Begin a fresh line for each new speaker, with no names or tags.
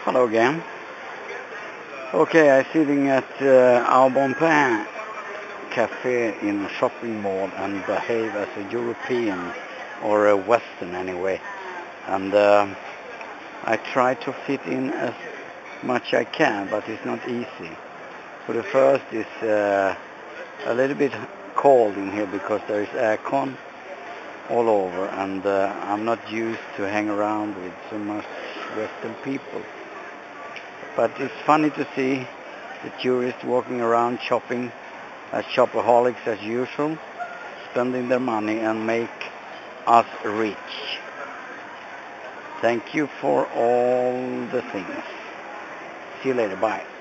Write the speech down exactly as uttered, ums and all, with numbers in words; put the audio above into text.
Hello again. Okay, I'm sitting at uh, Au Bon Pain cafe in a shopping mall and behave as a European or a Western anyway. And uh, I try to fit in as much I can, but it's not easy. For the first, it's uh, a little bit cold in here because there is aircon all over, and uh, I'm not used to hang around with so much Western people. But it's funny to see the tourists walking around shopping as shopaholics as usual, spending their money and make us rich. Thank you for all the things. See you later. Bye.